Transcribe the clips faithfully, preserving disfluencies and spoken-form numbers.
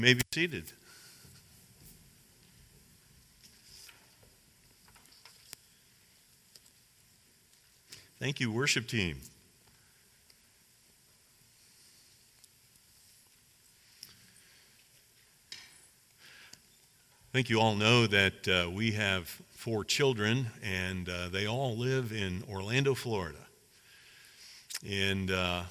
You may be seated. Thank you, worship team. I think you all know that uh, we have four children, and uh, they all live in Orlando, Florida. And uh,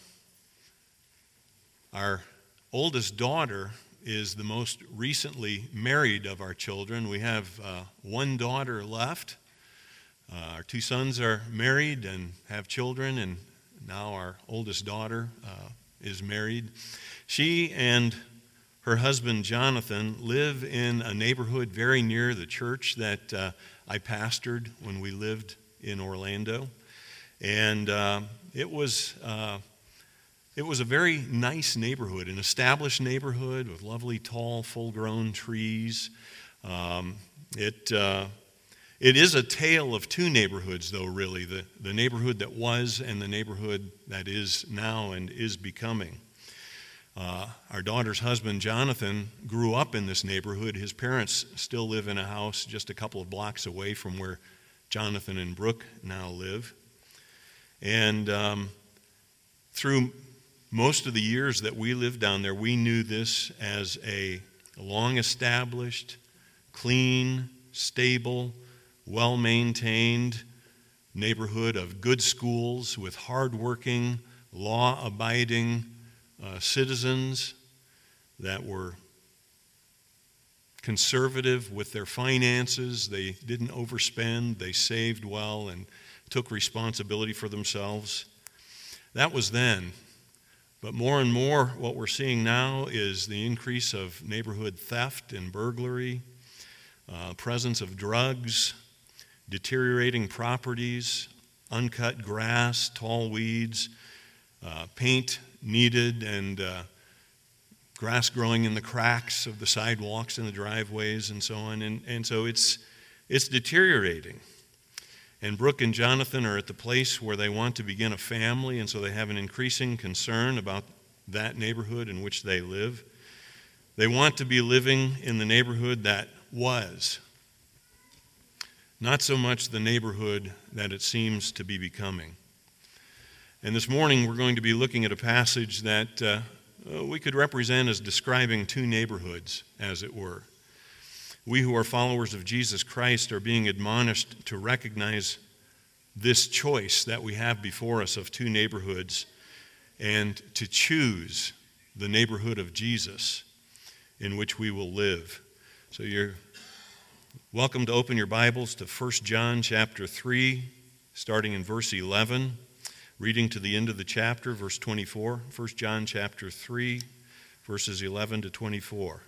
our oldest daughter is the most recently married of our children. We have uh, one daughter left. Uh, our two sons are married and have children, and now our oldest daughter uh, is married. She and her husband, Jonathan, live in a neighborhood very near the church that uh, I pastored when we lived in Orlando. And uh, it was uh, it was a very nice neighborhood, an established neighborhood with lovely, tall, full-grown trees. Um, it uh, it is a tale of two neighborhoods, though, really, the, the neighborhood that was and the neighborhood that is now and is becoming. Uh, our daughter's husband, Jonathan, grew up in this neighborhood. His parents still live in a house just a couple of blocks away from where Jonathan and Brooke now live. And um, through most of the years that we lived down there, we knew this as a long-established, clean, stable, well-maintained neighborhood of good schools with hardworking, law-abiding uh, citizens that were conservative with their finances. They didn't overspend. They saved well and took responsibility for themselves. That was then. But more and more, what we're seeing now is the increase of neighborhood theft and burglary, uh, presence of drugs, deteriorating properties, uncut grass, tall weeds, uh, paint needed, and uh, grass growing in the cracks of the sidewalks and the driveways and so on. And, and so it's, it's deteriorating. And Brooke and Jonathan are at the place where they want to begin a family, and so they have an increasing concern about that neighborhood in which they live. They want to be living in the neighborhood that was, not so much the neighborhood that it seems to be becoming. And this morning we're going to be looking at a passage that uh, we could represent as describing two neighborhoods, as it were. We who are followers of Jesus Christ are being admonished to recognize this choice that we have before us of two neighborhoods and to choose the neighborhood of Jesus in which we will live. So you're welcome to open your Bibles to First John chapter three, starting in verse eleven, reading to the end of the chapter, verse twenty-four. First John chapter three, verses eleven to twenty-four.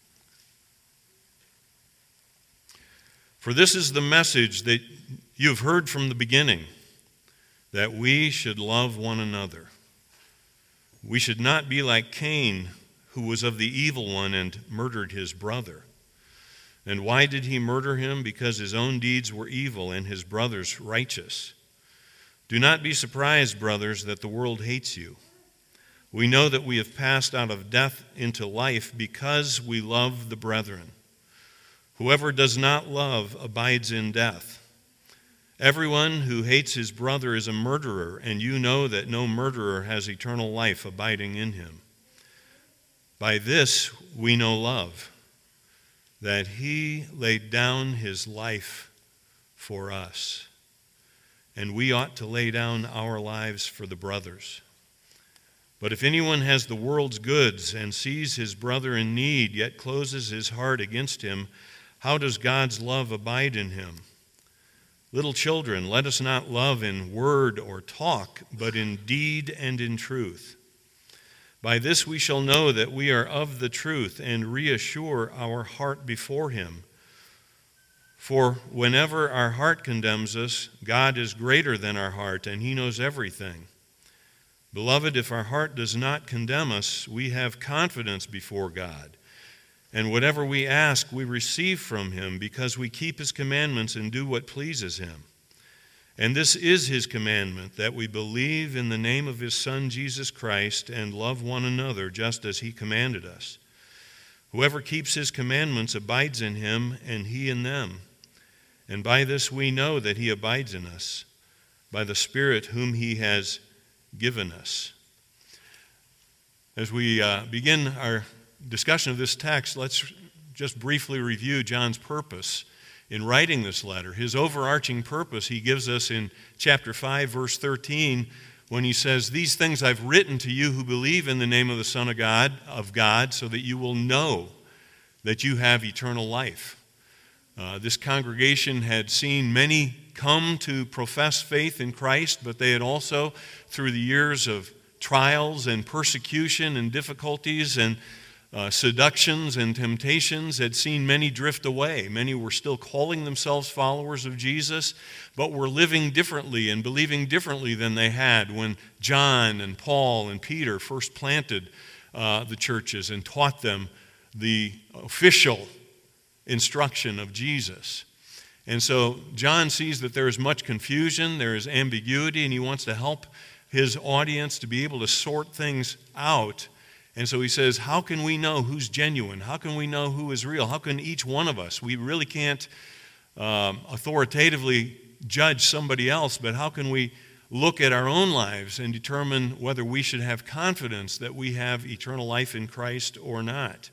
For this is the message that you've heard from the beginning, that we should love one another. We should not be like Cain, who was of the evil one and murdered his brother. And why did he murder him? Because his own deeds were evil and his brother's righteous. Do not be surprised, brothers, that the world hates you. We know that we have passed out of death into life because we love the brethren. Whoever does not love abides in death. Everyone who hates his brother is a murderer, and you know that no murderer has eternal life abiding in him. By this we know love, that he laid down his life for us, and we ought to lay down our lives for the brothers. But if anyone has the world's goods and sees his brother in need, yet closes his heart against him, how does God's love abide in him? Little children, let us not love in word or talk, but in deed and in truth. By this we shall know that we are of the truth and reassure our heart before him. For whenever our heart condemns us, God is greater than our heart, and he knows everything. Beloved, if our heart does not condemn us, we have confidence before God. And whatever we ask, we receive from him, because we keep his commandments and do what pleases him. And this is his commandment, that we believe in the name of his Son, Jesus Christ, and love one another just as he commanded us. Whoever keeps his commandments abides in him, and he in them. And by this we know that he abides in us, by the Spirit whom he has given us. As we uh, begin our discussion of this text, let's just briefly review John's purpose in writing this letter. His overarching purpose he gives us in chapter five, verse thirteen, when he says, "These things I've written to you who believe in the name of the Son of God, of God, so that you will know that you have eternal life." Uh, this congregation had seen many come to profess faith in Christ, but they had also, through the years of trials and persecution and difficulties and uh, seductions and temptations, had seen many drift away. Many were still calling themselves followers of Jesus, but were living differently and believing differently than they had when John and Paul and Peter first planted uh, the churches and taught them the official instruction of Jesus. And so John sees that there is much confusion, there is ambiguity, and he wants to help his audience to be able to sort things out. And so he says, how can we know who's genuine? How can we know who is real? How can each one of us, we really can't um, authoritatively judge somebody else, but how can we look at our own lives and determine whether we should have confidence that we have eternal life in Christ or not?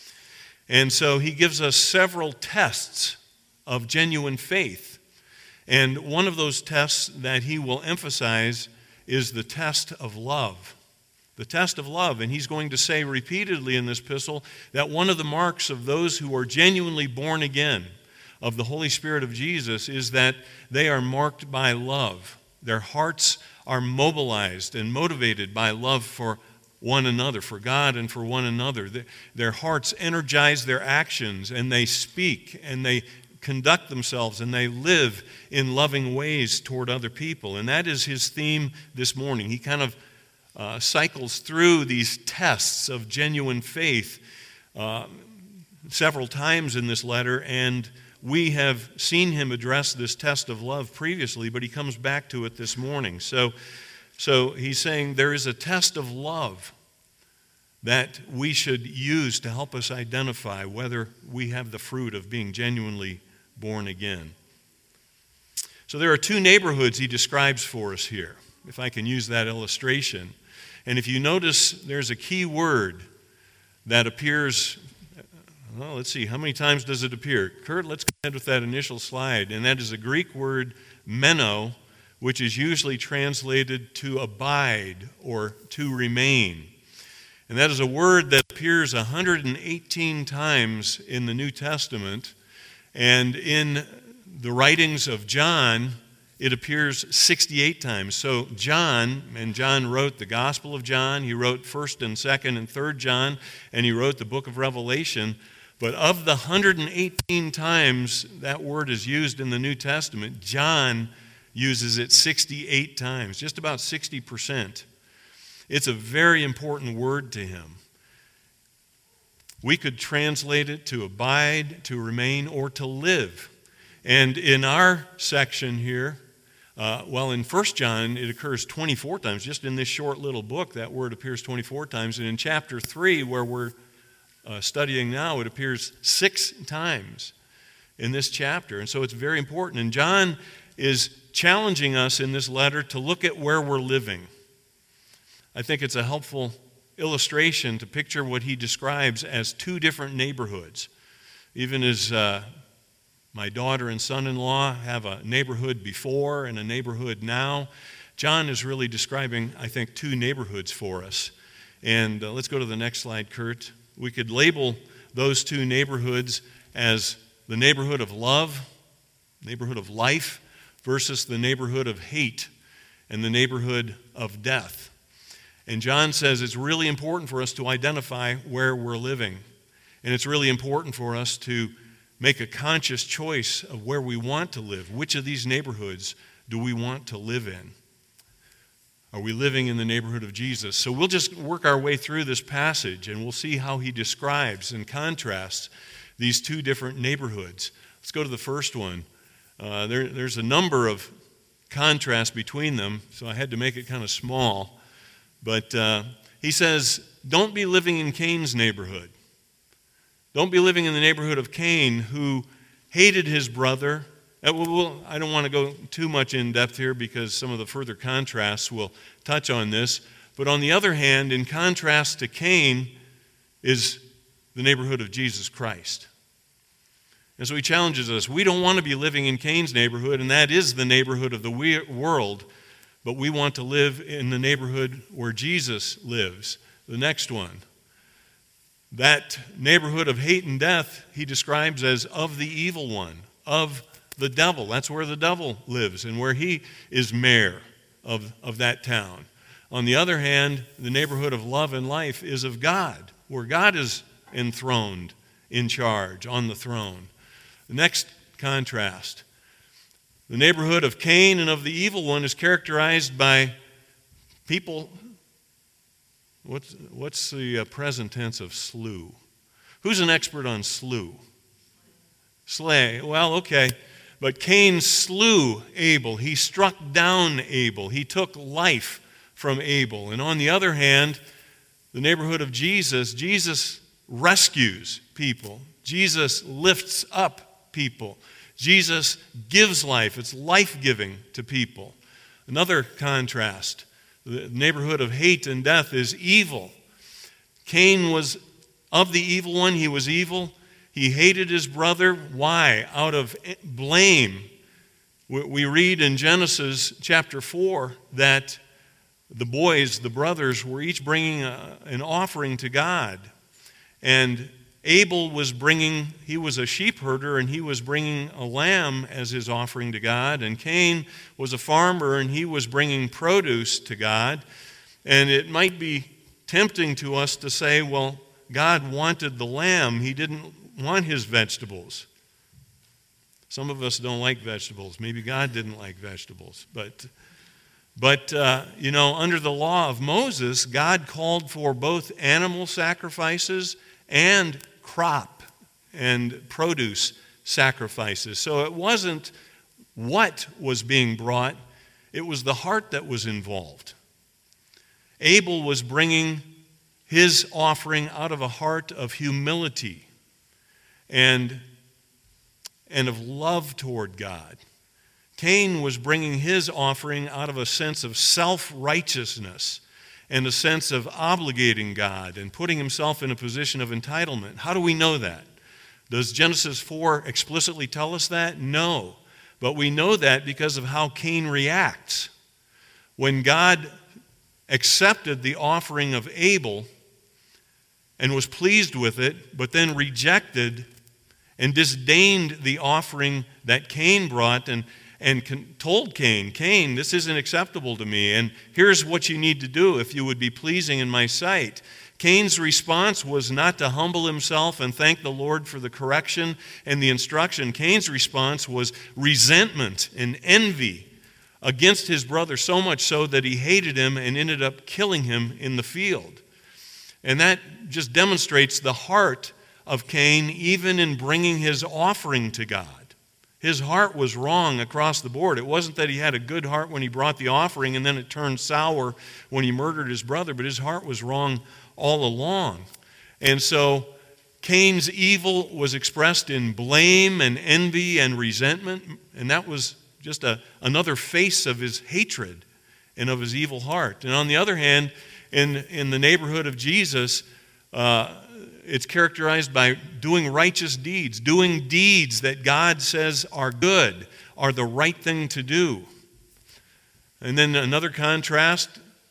And so he gives us several tests of genuine faith. And one of those tests that he will emphasize is the test of love. The test of love. And he's going to say repeatedly in this epistle that one of the marks of those who are genuinely born again of the Holy Spirit of Jesus is that they are marked by love. Their hearts are mobilized and motivated by love for one another, for God and for one another. Their hearts energize their actions, and they speak and they conduct themselves and they live in loving ways toward other people. And that is his theme this morning. He kind of uh, cycles through these tests of genuine faith uh, several times in this letter, and we have seen him address this test of love previously, but he comes back to it this morning. So, so he's saying there is a test of love that we should use to help us identify whether we have the fruit of being genuinely born again. So there are two neighborhoods he describes for us here, if I can use that illustration. And if you notice, there's a key word that appears, well, let's see, how many times does it appear? Kurt, let's go ahead with that initial slide. And that is a Greek word, meno, which is usually translated to abide or to remain. And that is a word that appears one hundred eighteen times in the New Testament. And in the writings of John, it appears sixty-eight times. So John, and John wrote the Gospel of John, he wrote first and second and third John, and he wrote the book of Revelation. But of the one hundred eighteen times that word is used in the New Testament, John uses it sixty-eight times, just about sixty percent. It's a very important word to him. We could translate it to abide, to remain, or to live. And in our section here, uh, well, in First John, it occurs twenty-four times. Just in this short little book, that word appears twenty-four times. And in chapter three, where we're uh, studying now, it appears six times in this chapter. And so it's very important. And John is challenging us in this letter to look at where we're living. I think it's a helpful illustration to picture what he describes as two different neighborhoods. Even as uh, my daughter and son-in-law have a neighborhood before and a neighborhood now, John is really describing, I think, two neighborhoods for us. And uh, let's go to the next slide, Kurt. We could label those two neighborhoods as the neighborhood of love, neighborhood of life, versus the neighborhood of hate and the neighborhood of death. And John says it's really important for us to identify where we're living. And it's really important for us to make a conscious choice of where we want to live. Which of these neighborhoods do we want to live in? Are we living in the neighborhood of Jesus? So we'll just work our way through this passage, and we'll see how he describes and contrasts these two different neighborhoods. Let's go to the first one. Uh, there, there's a number of contrasts between them, so I had to make it kind of small. But uh, he says, don't be living in Cain's neighborhood. Don't be living in the neighborhood of Cain, who hated his brother. I don't want to go too much in depth here because some of the further contrasts will touch on this. But on the other hand, in contrast to Cain, is the neighborhood of Jesus Christ. And so he challenges us. We don't want to be living in Cain's neighborhood, and that is the neighborhood of the world, but we want to live in the neighborhood where Jesus lives. The next one. That neighborhood of hate and death he describes as of the evil one, of the devil. That's where the devil lives and where he is mayor of, of that town. On the other hand, the neighborhood of love and life is of God, where God is enthroned, in charge, on the throne. The next contrast. The neighborhood of Cain and of the evil one is characterized by people. What's, what's the uh, present tense of slew? Who's an expert on slew? Slay. Well, okay. But Cain slew Abel. He struck down Abel. He took life from Abel. And on the other hand, the neighborhood of Jesus, Jesus rescues people. Jesus lifts up people. Jesus gives life. It's life-giving to people. Another contrast. The neighborhood of hate and death is evil. Cain was of the evil one. He was evil. He hated his brother. Why? Out of blame. We read in Genesis chapter four that the boys, the brothers, were each bringing a, an offering to God. And Abel was bringing, he was a sheep herder, and he was bringing a lamb as his offering to God. And Cain was a farmer, and he was bringing produce to God. And it might be tempting to us to say, well, God wanted the lamb. He didn't want his vegetables. Some of us don't like vegetables. Maybe God didn't like vegetables. But, but uh, you know, under the law of Moses, God called for both animal sacrifices and crop and produce sacrifices. So it wasn't what was being brought, it was the heart that was involved. Abel was bringing his offering out of a heart of humility and, and of love toward God. Cain was bringing his offering out of a sense of self-righteousness and a sense of obligating God and putting himself in a position of entitlement. How do we know that? Does Genesis four explicitly tell us that? No. But we know that because of how Cain reacts. When God accepted the offering of Abel and was pleased with it, but then rejected and disdained the offering that Cain brought and and told Cain, Cain, this isn't acceptable to me, and here's what you need to do if you would be pleasing in my sight. Cain's response was not to humble himself and thank the Lord for the correction and the instruction. Cain's response was resentment and envy against his brother, so much so that he hated him and ended up killing him in the field. And that just demonstrates the heart of Cain, even in bringing his offering to God. His heart was wrong across the board. It wasn't that he had a good heart when he brought the offering and then it turned sour when he murdered his brother, but his heart was wrong all along. And so Cain's evil was expressed in blame and envy and resentment, and that was just a, another face of his hatred and of his evil heart. And on the other hand, in, in the neighborhood of Jesus, uh, it's characterized by doing righteous deeds, doing deeds that God says are good, are the right thing to do. And then another contrast,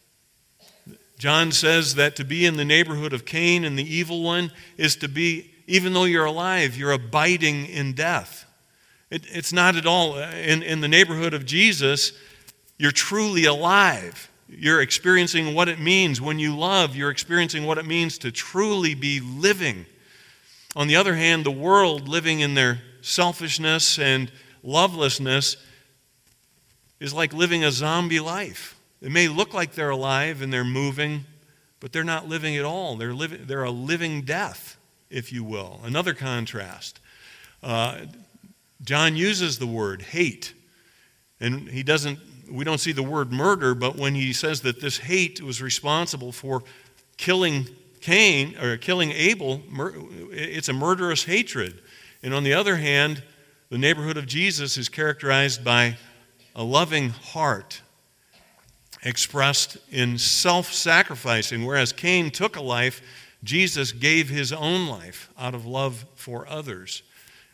John says that to be in the neighborhood of Cain and the evil one is to be, even though you're alive, you're abiding in death. It, it's not at all. In, in the neighborhood of Jesus, you're truly alive. You're experiencing what it means. When you love, you're experiencing what it means to truly be living. On the other hand, the world, living in their selfishness and lovelessness, is like living a zombie life. It may look like they're alive and they're moving, but they're not living at all. They're, living, they're a living death, if you will. Another contrast. Uh, John uses the word hate, and he doesn't We don't see the word murder, but when he says that this hate was responsible for killing Cain, or killing Abel, it's a murderous hatred. And on the other hand, the neighborhood of Jesus is characterized by a loving heart expressed in self-sacrificing. Whereas Cain took a life, Jesus gave his own life out of love for others.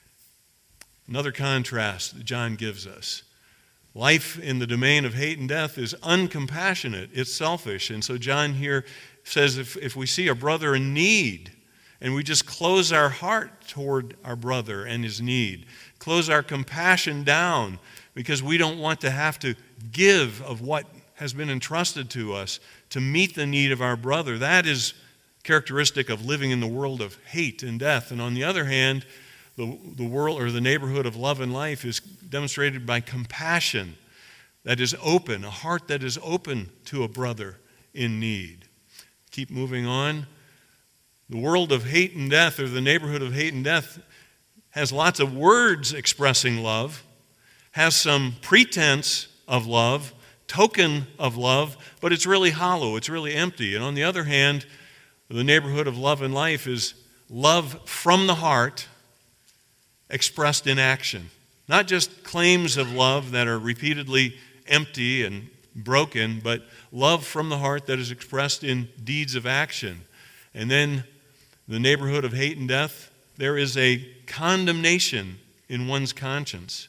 Another contrast that John gives us. Life in the domain of hate and death is uncompassionate. It's selfish. And so John here says if, if we see a brother in need and we just close our heart toward our brother and his need, close our compassion down because we don't want to have to give of what has been entrusted to us to meet the need of our brother, that is characteristic of living in the world of hate and death. And on the other hand, the, the world or the neighborhood of love and life is demonstrated by compassion that is open, a heart that is open to a brother in need. Keep moving on. The world of hate and death, or the neighborhood of hate and death, has lots of words expressing love, has some pretense of love, token of love, but it's really hollow, it's really empty. And on the other hand, the neighborhood of love and life is love from the heart expressed in action. Not just claims of love that are repeatedly empty and broken, but love from the heart that is expressed in deeds of action. And then the neighborhood of hate and death, there is a condemnation in one's conscience.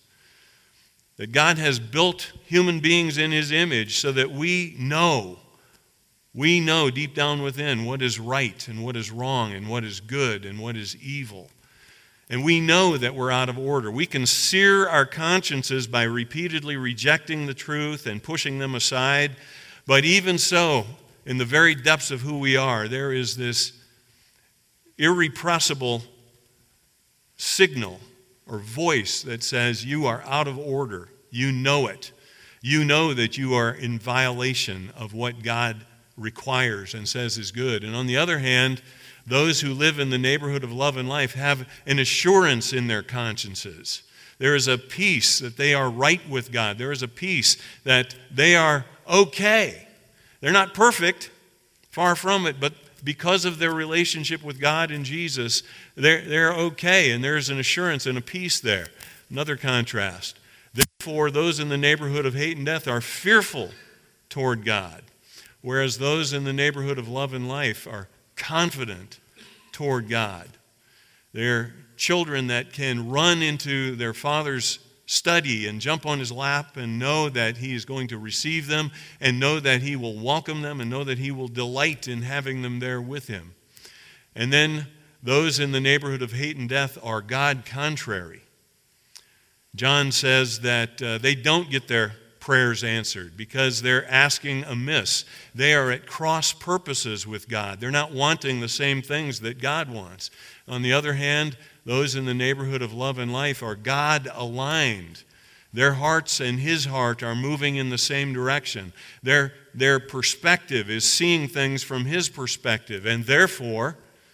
That God has built human beings in his image so that we know, we know deep down within what is right and what is wrong and what is good and what is evil. And we know that we're out of order. We can sear our consciences by repeatedly rejecting the truth and pushing them aside. But even so, in the very depths of who we are, there is this irrepressible signal or voice that says you are out of order. You know it. You know that you are in violation of what God requires and says is good. And on the other hand, those who live in the neighborhood of love and life have an assurance in their consciences. There is a peace that they are right with God. There is a peace that they are okay. They're not perfect, far from it, but because of their relationship with God and Jesus, they're, they're okay, and there's an assurance and a peace there. Another contrast. Therefore, those in the neighborhood of hate and death are fearful toward God, whereas those in the neighborhood of love and life are confident toward God. They're children that can run into their father's study and jump on his lap and know that he is going to receive them and know that he will welcome them and know that he will delight in having them there with him. And then those in the neighborhood of hate and death are God contrary. John says that uh, they don't get their prayers answered because they're asking amiss. They are at cross purposes with God. They're not wanting the same things that God wants. On the other hand, those in the neighborhood of love and life are God-aligned. Their hearts and his heart are moving in the same direction. Their, their perspective is seeing things from his perspective, and therefore,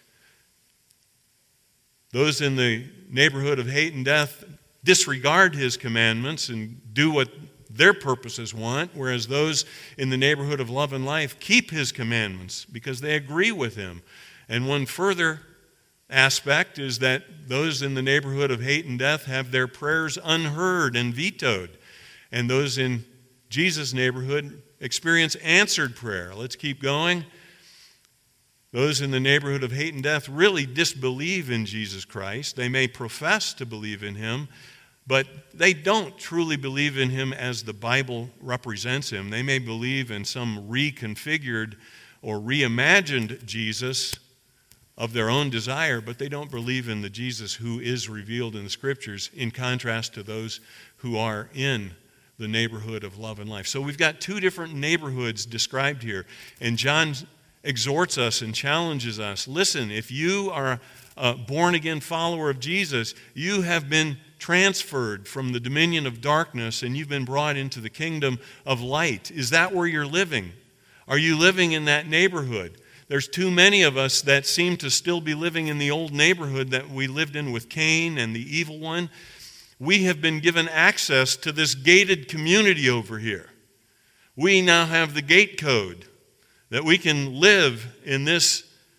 those in the neighborhood of hate and death disregard his commandments and do what their purposes want, whereas those in the neighborhood of love and life keep his commandments because they agree with him. And one further aspect is that those in the neighborhood of hate and death have their prayers unheard and vetoed. And those in Jesus' neighborhood experience answered prayer. Let's keep going. Those in the neighborhood of hate and death really disbelieve in Jesus Christ. They may profess to believe in him, but they don't truly believe in him as the Bible represents him. They may believe in some reconfigured or reimagined Jesus of their own desire, but they don't believe in the Jesus who is revealed in the Scriptures, in contrast to those who are in the neighborhood of love and life. So we've got two different neighborhoods described here, and John exhorts us and challenges us. Listen, if you are a born-again follower of Jesus, you have been transferred from the dominion of darkness and you've been brought into the kingdom of light. Is that where you're living? Are you living in that neighborhood? There's too many of us that seem to still be living in the old neighborhood that we lived in with Cain and the evil one. We have been given access to this gated community over here. We now have the gate code that we can live in this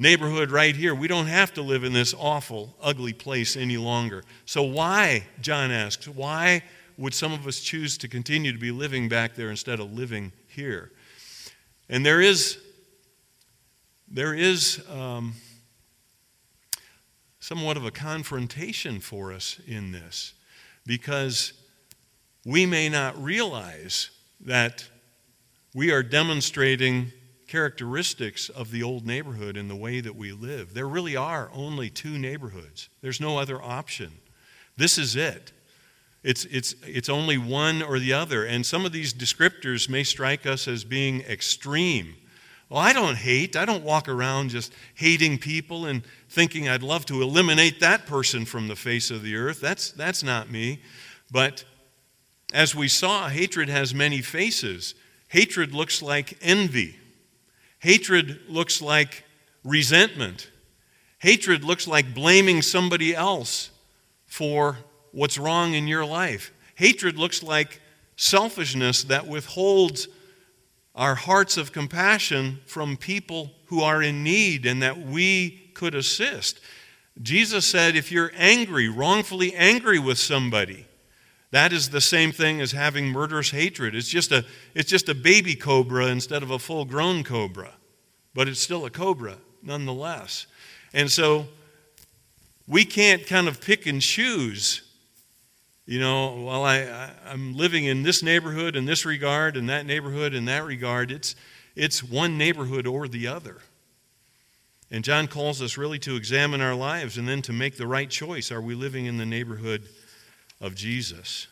neighborhood right here. We don't have to live in this awful, ugly place any longer. So why, John asks, why would some of us choose to continue to be living back there instead of living here? And there is, there is um, somewhat of a confrontation for us in this, because we may not realize that we are demonstrating characteristics of the old neighborhood in the way that we live. There really are only two neighborhoods. There's no other option. This is it. It's, it's, it's only one or the other. And some of these descriptors may strike us as being extreme. Well, I don't hate. I don't walk around just hating people and thinking I'd love to eliminate that person from the face of the earth. That's, that's not me. But as we saw, hatred has many faces. Hatred looks like envy. Hatred looks like resentment. Hatred looks like blaming somebody else for what's wrong in your life. Hatred looks like selfishness that withholds our hearts of compassion from people who are in need and that we could assist. Jesus said, if you're angry, wrongfully angry with somebody, that is the same thing as having murderous hatred. It's just a, it's just a baby cobra instead of a full-grown cobra. But it's still a cobra nonetheless. And so we can't kind of pick and choose. You know, well, I, I, I'm living in this neighborhood in this regard and that neighborhood in that regard. It's, it's one neighborhood or the other. And John calls us really to examine our lives and then to make the right choice. Are we living in the neighborhood of Jesus?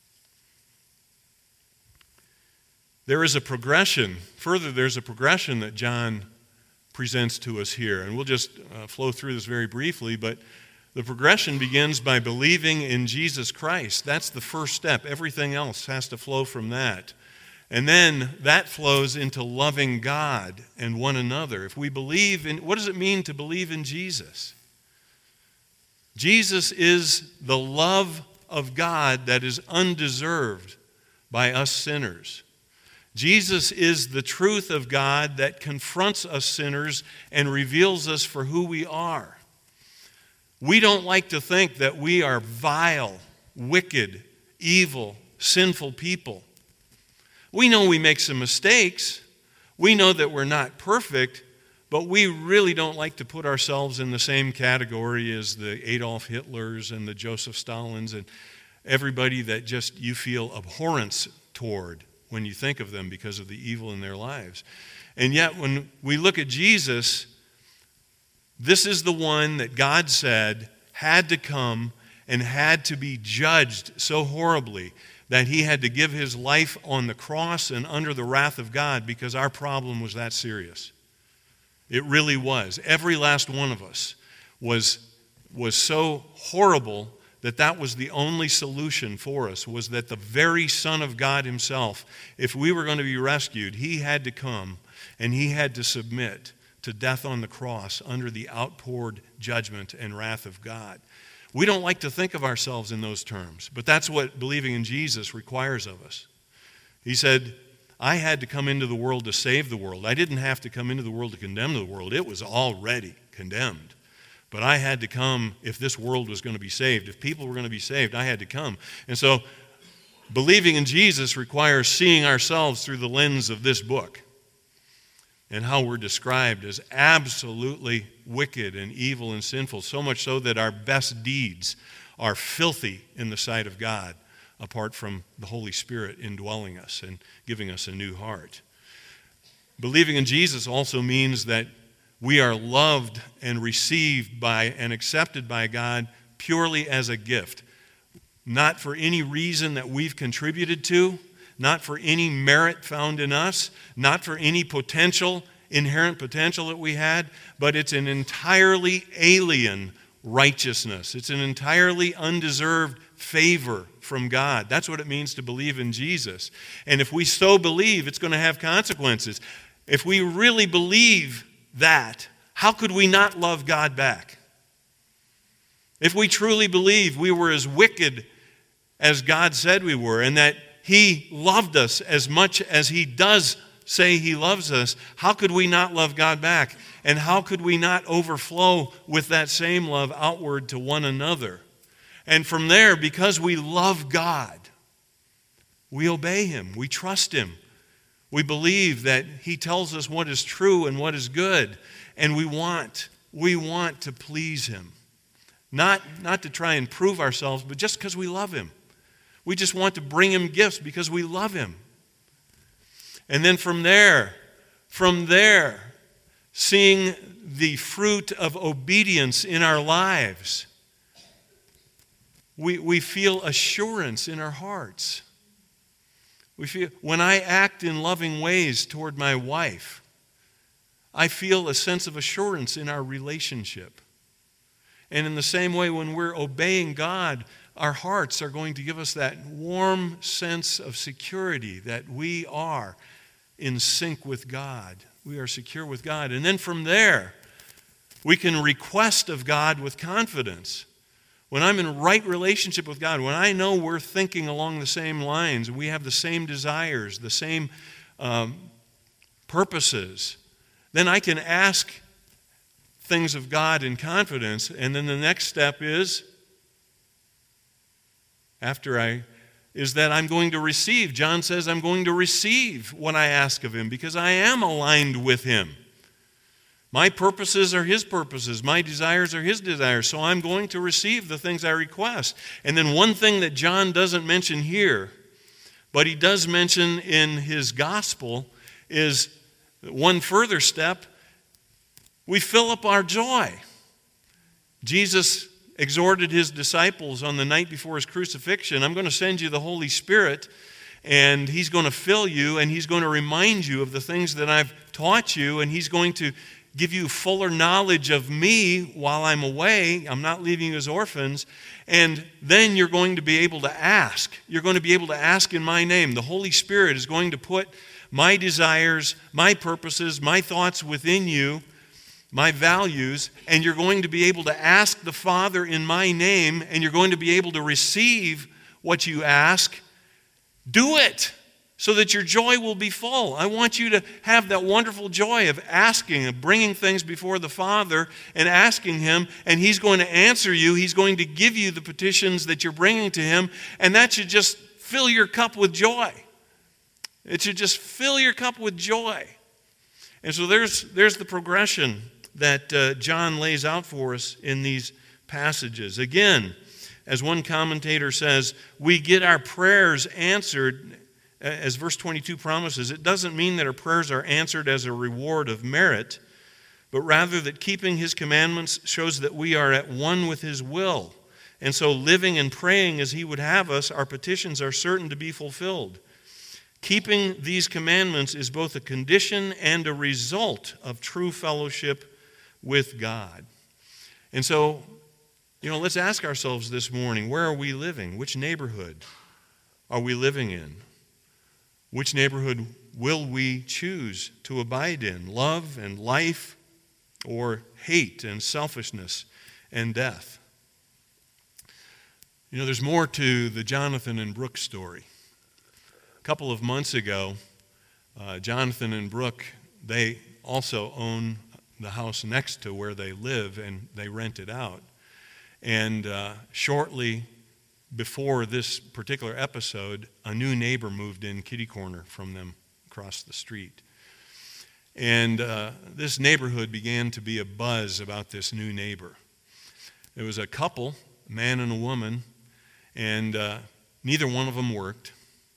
There is a progression. Further, there's a progression that John presents to us here. And we'll just uh, flow through this very briefly, but the progression begins by believing in Jesus Christ. That's the first step. Everything else has to flow from that. And then that flows into loving God and one another. If we believe in, what does it mean to believe in Jesus? Jesus is the love of God that is undeserved by us sinners. Jesus is the truth of God that confronts us sinners and reveals us for who we are. We don't like to think that we are vile, wicked, evil, sinful people. We know we make some mistakes. We know that we're not perfect, but we really don't like to put ourselves in the same category as the Adolf Hitlers and the Joseph Stalins and everybody that just you feel abhorrence toward when you think of them because of the evil in their lives. And yet when we look at Jesus, this is the one that God said had to come and had to be judged so horribly that he had to give his life on the cross and under the wrath of God because our problem was that serious. It really was. Every last one of us was, was so horrible that that was the only solution for us, was that the very Son of God himself, if we were going to be rescued, he had to come and he had to submit to death on the cross under the outpoured judgment and wrath of God. We don't like to think of ourselves in those terms, but that's what believing in Jesus requires of us. He said, I had to come into the world to save the world. I didn't have to come into the world to condemn the world. It was already condemned. But I had to come if this world was going to be saved. If people were going to be saved, I had to come. And so believing in Jesus requires seeing ourselves through the lens of this book and how we're described as absolutely wicked and evil and sinful, so much so that our best deeds are filthy in the sight of God apart from the Holy Spirit indwelling us and giving us a new heart. Believing in Jesus also means that we are loved and received by and accepted by God purely as a gift, not for any reason that we've contributed to, not for any merit found in us, not for any potential, inherent potential that we had, but it's an entirely alien righteousness. It's an entirely undeserved favor from God. That's what it means to believe in Jesus. And if we so believe, it's going to have consequences. If we really believe that, how could we not love God back? If we truly believe we were as wicked as God said we were, and that he loved us as much as he does say he loves us, how could we not love God back? And how could we not overflow with that same love outward to one another? And from there, because we love God, we obey him, we trust him. We believe that he tells us what is true and what is good, and we want, we want to please him. Not, not to try and prove ourselves, but just because we love him. We just want to bring him gifts because we love him. And then from there, from there, seeing the fruit of obedience in our lives, we, we feel assurance in our hearts. We feel, when I act in loving ways toward my wife, I feel a sense of assurance in our relationship. And in the same way, when we're obeying God, our hearts are going to give us that warm sense of security that we are in sync with God. We are secure with God. And then from there, we can request of God with confidence. When I'm in right relationship with God, when I know we're thinking along the same lines, we have the same desires, the same um, purposes, then I can ask things of God in confidence. And then the next step is, after I, is that I'm going to receive. John says I'm going to receive what I ask of him because I am aligned with him. My purposes are his purposes. My desires are his desires. So I'm going to receive the things I request. And then one thing that John doesn't mention here, but he does mention in his gospel, is one further step. We fill up our joy. Jesus exhorted his disciples on the night before his crucifixion, I'm going to send you the Holy Spirit, and he's going to fill you, and he's going to remind you of the things that I've taught you, and he's going to give you fuller knowledge of me while I'm away. I'm not leaving you as orphans. And then you're going to be able to ask. You're going to be able to ask in my name. The Holy Spirit is going to put my desires, my purposes, my thoughts within you, my values, and you're going to be able to ask the Father in my name, and you're going to be able to receive what you ask. Do it, so that your joy will be full. I want you to have that wonderful joy of asking, of bringing things before the Father and asking him, and he's going to answer you. He's going to give you the petitions that you're bringing to him, and that should just fill your cup with joy. It should just fill your cup with joy. And so there's, there's the progression that uh, John lays out for us in these passages. Again, as one commentator says, we get our prayers answered. As verse twenty-two promises, it doesn't mean that our prayers are answered as a reward of merit, but rather that keeping his commandments shows that we are at one with his will. And so living and praying as he would have us, our petitions are certain to be fulfilled. Keeping these commandments is both a condition and a result of true fellowship with God. And so, you know, let's ask ourselves this morning, where are we living? Which neighborhood are we living in? Which neighborhood will we choose to abide in? Love and life, or hate and selfishness and death? You know, there's more to the Jonathan and Brooke story. A couple of months ago, uh, Jonathan and Brooke, they also own the house next to where they live, and they rent it out. And uh, shortly before this particular episode, a new neighbor moved in kitty corner from them across the street. And uh, this neighborhood began to be a buzz about this new neighbor. There was a couple, a man and a woman, and uh, neither one of them worked.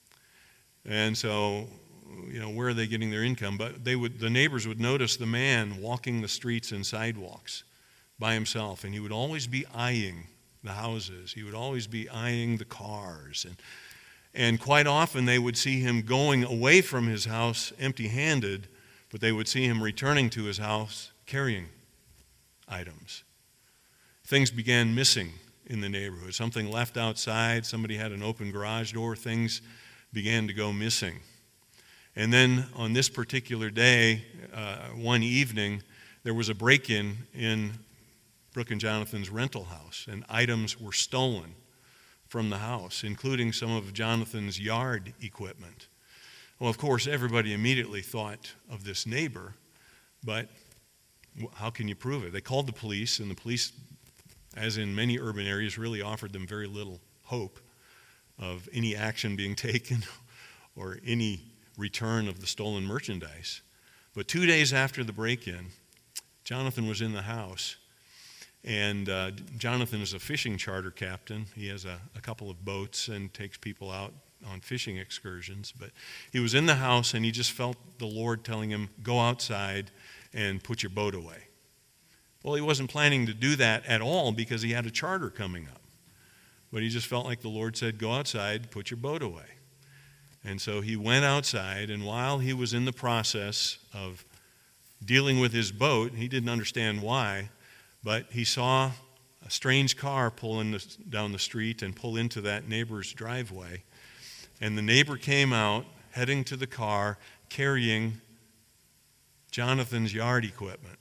And so, you know, where are they getting their income? But they would, the neighbors would notice the man walking the streets and sidewalks by himself, and he would always be eyeing the houses. He would always be eyeing the cars. And, and quite often they would see him going away from his house empty-handed, but they would see him returning to his house carrying items. Things began missing in the neighborhood. Something left outside, somebody had an open garage door, things began to go missing. And then on this particular day, uh, one evening, there was a break-in in Brooke and Jonathan's rental house, and items were stolen from the house, including some of Jonathan's yard equipment. Well, of course, everybody immediately thought of this neighbor, but how can you prove it? They called the police, and the police, as in many urban areas, really offered them very little hope of any action being taken or any return of the stolen merchandise. But two days after the break-in, Jonathan was in the house, and uh, Jonathan is a fishing charter captain. He has a, a couple of boats and takes people out on fishing excursions. But he was in the house, and he just felt the Lord telling him, go outside and put your boat away. Well, he wasn't planning to do that at all because he had a charter coming up. But he just felt like the Lord said, go outside, put your boat away. And so he went outside, and while he was in the process of dealing with his boat, he didn't understand why, but he saw a strange car pull in the, down the street and pull into that neighbor's driveway. And the neighbor came out, heading to the car, carrying Jonathan's yard equipment.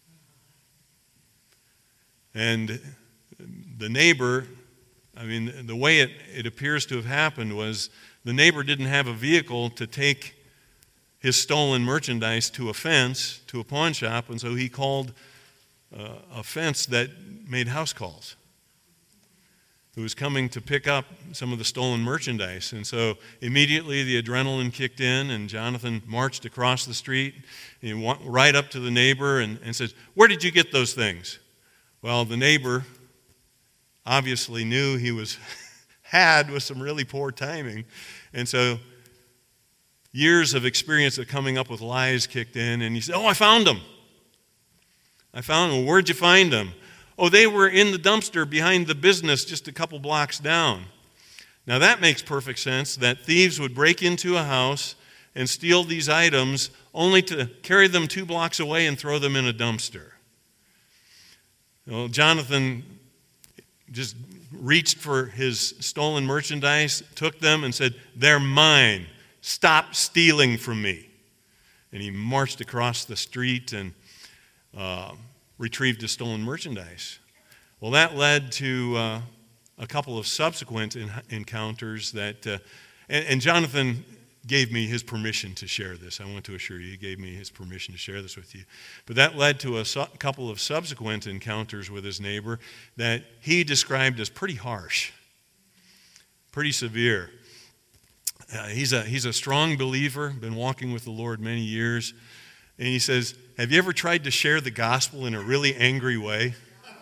And the neighbor, I mean, the way it, it appears to have happened was the neighbor didn't have a vehicle to take his stolen merchandise to a fence, to a pawn shop, and so he called uh, a fence that made house calls, who was coming to pick up some of the stolen merchandise. And so immediately the adrenaline kicked in, and Jonathan marched across the street, and he went right up to the neighbor and, and says, where did you get those things? Well, the neighbor obviously knew he was had with some really poor timing. And so years of experience of coming up with lies kicked in, and he said, oh, I found them. I found them. Well, where'd you find them? Oh, they were in the dumpster behind the business just a couple blocks down. Now that makes perfect sense, that thieves would break into a house and steal these items only to carry them two blocks away and throw them in a dumpster. Well, Jonathan just reached for his stolen merchandise, took them, and said, they're mine. Stop stealing from me. And he marched across the street and uh, retrieved his stolen merchandise. Well, that led to uh, a couple of subsequent in- encounters that, uh, and, and Jonathan gave me his permission to share this. I want to assure you, he gave me his permission to share this with you. But that led to a su- couple of subsequent encounters with his neighbor that he described as pretty harsh, pretty severe. Uh, he's a he's a strong believer, been walking with the Lord many years, and he says, have you ever tried to share the gospel in a really angry way?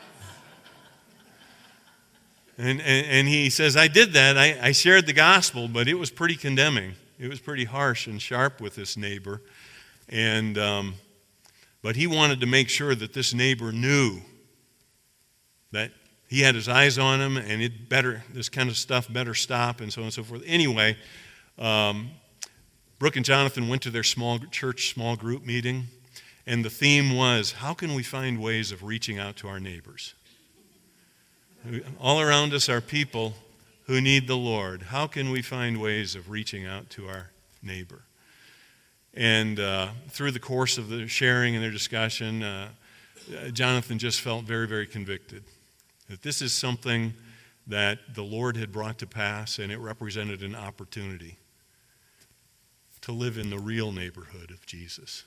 And, and, and he says, I did that. I, I shared the gospel, but it was pretty condemning. It was pretty harsh and sharp with this neighbor. And um, but he wanted to make sure that this neighbor knew that he had his eyes on him, and it better this kind of stuff better stop, and so on and so forth. Anyway, um, Brooke and Jonathan went to their small church small group meeting, and the theme was, how can we find ways of reaching out to our neighbors? All around us are people who need the Lord. How can we find ways of reaching out to our neighbor? And uh, through the course of the sharing and their discussion, uh, Jonathan just felt very, very convicted that this is something that the Lord had brought to pass, and it represented an opportunity to live in the real neighborhood of Jesus.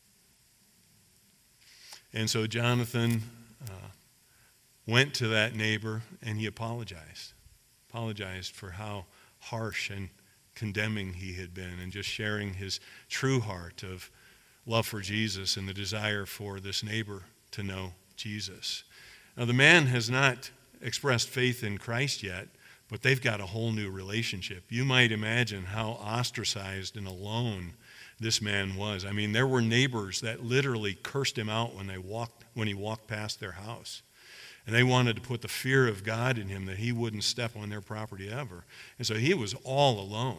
And so Jonathan uh, went to that neighbor, and he apologized. Apologized for how harsh and condemning he had been, and just sharing his true heart of love for Jesus and the desire for this neighbor to know Jesus. Now, the man has not expressed faith in Christ yet, but they've got a whole new relationship. You might imagine how ostracized and alone this man was. I mean, there were neighbors that literally cursed him out when they walked when he walked past their house. And they wanted to put the fear of God in him that he wouldn't step on their property ever. And so he was all alone.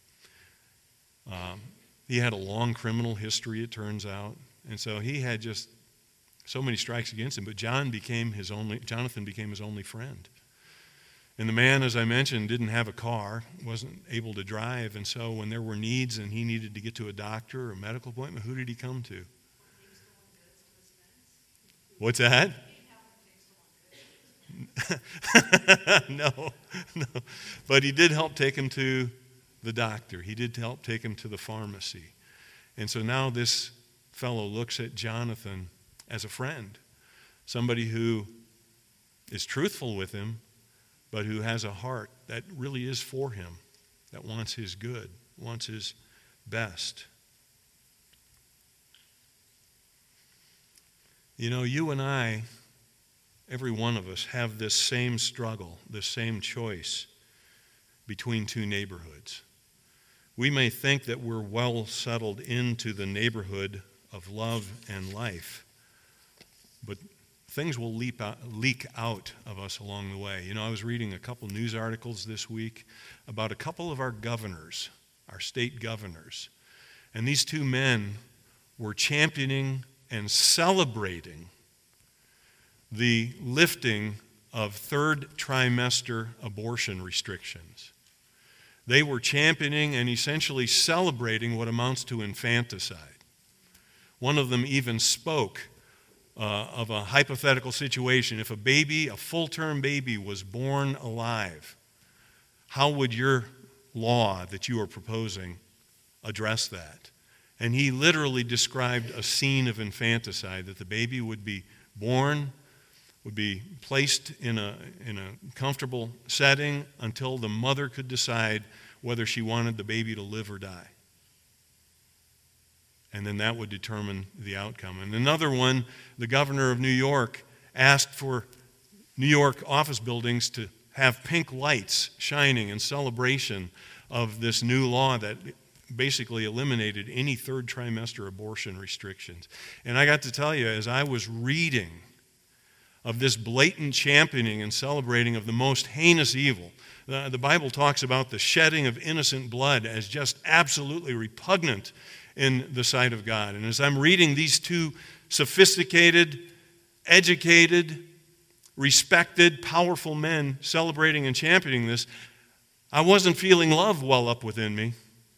Um, he had a long criminal history, it turns out. And so he had just so many strikes against him. But John became his only, Jonathan became his only friend. And the man, as I mentioned, didn't have a car, wasn't able to drive. And so when there were needs and he needed to get to a doctor or a medical appointment, who did he come to? What's that? no, no. But he did help take him to the doctor. He did help take him to the pharmacy. And so now this fellow looks at Jonathan as a friend, somebody who is truthful with him, but who has a heart that really is for him, that wants his good, wants his best. You know, you and I, every one of us, have this same struggle, this same choice between two neighborhoods. We may think that we're well settled into the neighborhood of love and life, but things will leap out, leak out of us along the way. You know, I was reading a couple news articles this week about a couple of our governors, our state governors, and these two men were championing and celebrating the lifting of third trimester abortion restrictions. They were championing and essentially celebrating what amounts to infanticide. One of them even spoke uh, of a hypothetical situation. If a baby, a full-term baby, was born alive, how would your law that you are proposing address that? And he literally described a scene of infanticide, that the baby would be born, would be placed in a, in a comfortable setting until the mother could decide whether she wanted the baby to live or die. And then that would determine the outcome. And another one, the governor of New York asked for New York office buildings to have pink lights shining in celebration of this new law that basically eliminated any third trimester abortion restrictions. And I got to tell you, as I was reading of this blatant championing and celebrating of the most heinous evil, the, the Bible talks about the shedding of innocent blood as just absolutely repugnant in the sight of God. And as I'm reading these two sophisticated, educated, respected, powerful men celebrating and championing this, I wasn't feeling love well up within me.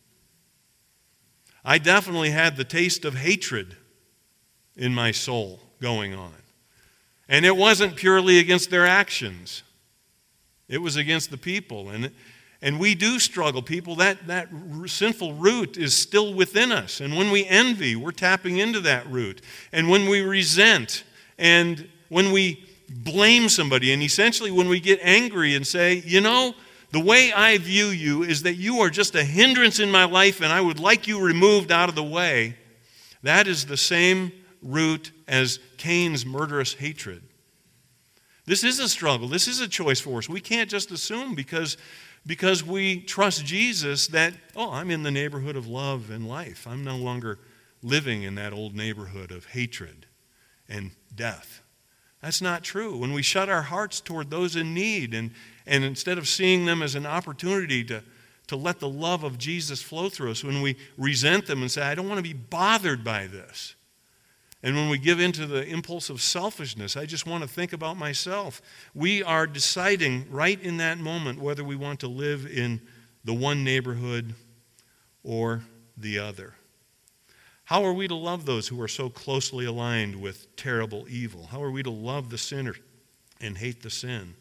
I definitely had the taste of hatred in my soul going on. And it wasn't purely against their actions. It was against the people. And, and we do struggle, people. That, that sinful root is still within us. And when we envy, we're tapping into that root. And when we resent, and when we blame somebody, and essentially when we get angry and say, you know, the way I view you is that you are just a hindrance in my life and I would like you removed out of the way, that is the same root as Cain's murderous hatred. This is a struggle. This is a choice for us. We can't just assume because, because we trust Jesus that, oh, I'm in the neighborhood of love and life. I'm no longer living in that old neighborhood of hatred and death. That's not true. When we shut our hearts toward those in need, and, and instead of seeing them as an opportunity to, to let the love of Jesus flow through us, when we resent them and say, I don't want to be bothered by this, and when we give into the impulse of selfishness, I just want to think about myself, we are deciding right in that moment whether we want to live in the one neighborhood or the other. How are we to love those who are so closely aligned with terrible evil? How are we to love the sinner and hate the sin?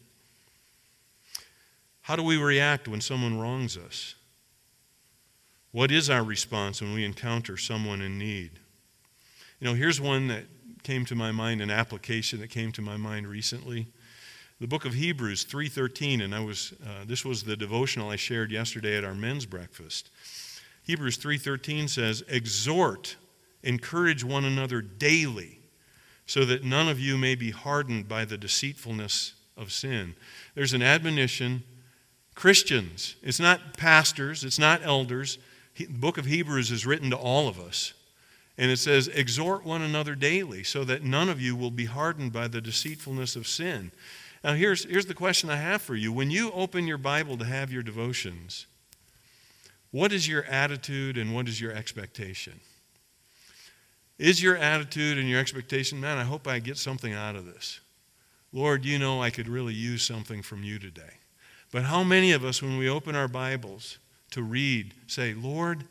How do we react when someone wrongs us? What is our response when we encounter someone in need? You know, here's one that came to my mind, an application that came to my mind recently. The book of Hebrews three thirteen, and I was uh, this was the devotional I shared yesterday at our men's breakfast. Hebrews three thirteen says, exhort, encourage one another daily, so that none of you may be hardened by the deceitfulness of sin. There's an admonition. Christians, it's not pastors, it's not elders. The book of Hebrews is written to all of us. And it says, exhort one another daily, so that none of you will be hardened by the deceitfulness of sin. Now here's, here's the question I have for you. When you open your Bible to have your devotions, what is your attitude and what is your expectation? Is your attitude and your expectation, man, I hope I get something out of this. Lord, you know I could really use something from you today. But how many of us, when we open our Bibles to read, say, Lord,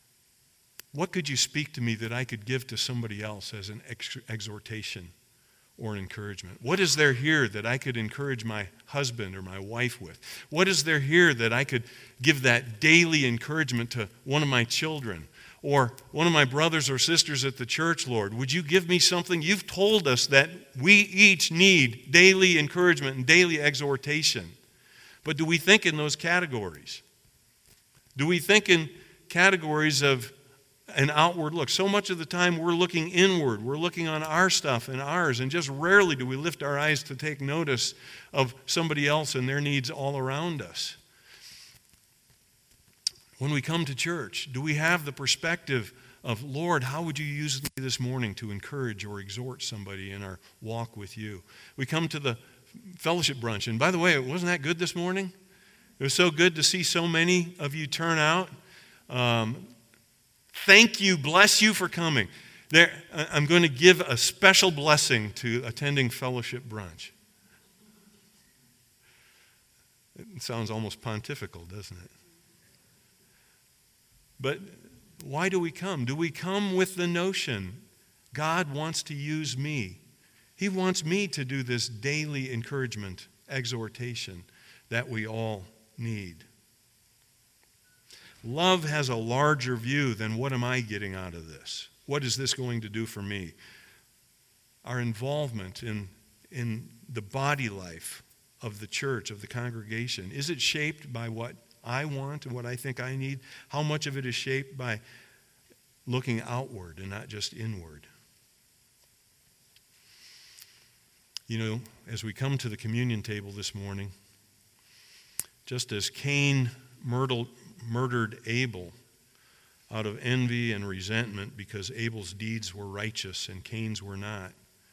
what could you speak to me that I could give to somebody else as an ex- exhortation or an encouragement? What is there here that I could encourage my husband or my wife with? What is there here that I could give that daily encouragement to one of my children or one of my brothers or sisters at the church, Lord? Would you give me something? You've told us that we each need daily encouragement and daily exhortation. But do we think in those categories? Do we think in categories of an outward look? So much of the time we're looking inward. We're looking on our stuff and ours, and just rarely do we lift our eyes to take notice of somebody else and their needs all around us. When we come to church, do we have the perspective of, Lord, how would you use me this morning to encourage or exhort somebody in our walk with you? We come to the fellowship brunch, and by the way, wasn't that good this morning? It was so good to see so many of you turn out. Um, Thank you, bless you for coming. There, I'm going to give a special blessing to attending fellowship brunch. It sounds almost pontifical, doesn't it? But why do we come? Do we come with the notion, God wants to use me? He wants me to do this daily encouragement, exhortation that we all need. Love has a larger view than what am I getting out of this? What is this going to do for me? Our involvement in, in the body life of the church, of the congregation, is it shaped by what I want and what I think I need? How much of it is shaped by looking outward and not just inward? You know, as we come to the communion table this morning, just as Cain murdered murdered Abel out of envy and resentment because Abel's deeds were righteous and Cain's were not.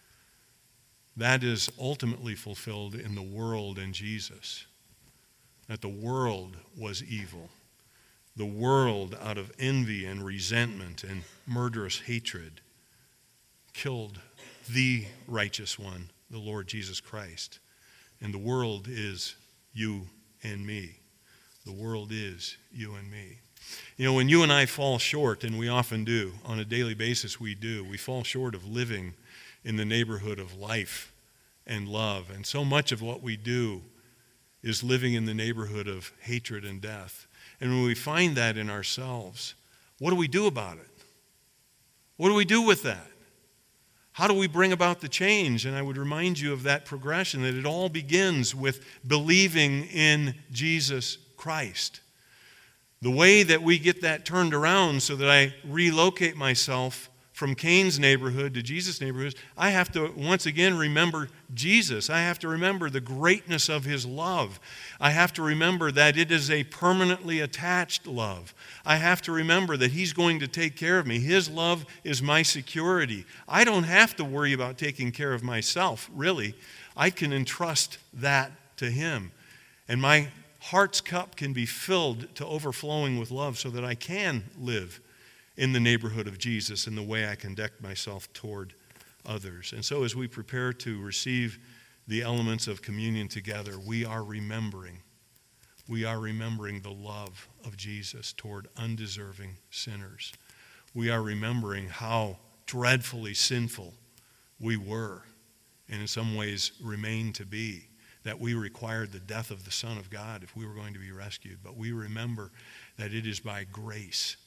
That is ultimately fulfilled in the world and Jesus. That the world was evil. The world, out of envy and resentment and murderous hatred, killed the righteous one, the Lord Jesus Christ. And the world is you and me. The world is you and me. You know, when you and I fall short, and we often do, on a daily basis we do, we fall short of living in the neighborhood of life and love. And so much of what we do is living in the neighborhood of hatred and death. And when we find that in ourselves, what do we do about it? What do we do with that? How do we bring about the change? And I would remind you of that progression, that it all begins with believing in Jesus Christ. The way that we get that turned around so that I relocate myself from Cain's neighborhood to Jesus' neighborhood, I have to once again remember Jesus. I have to remember the greatness of his love. I have to remember that it is a permanently attached love. I have to remember that he's going to take care of me. His love is my security. I don't have to worry about taking care of myself, really. I can entrust that to him. And my heart's cup can be filled to overflowing with love so that I can live in the neighborhood of Jesus in the way I conduct myself toward others. And so as we prepare to receive the elements of communion together, we are remembering. We are remembering the love of Jesus toward undeserving sinners. We are remembering how dreadfully sinful we were, and in some ways remain to be, that we required the death of the Son of God if we were going to be rescued. But we remember that it is by grace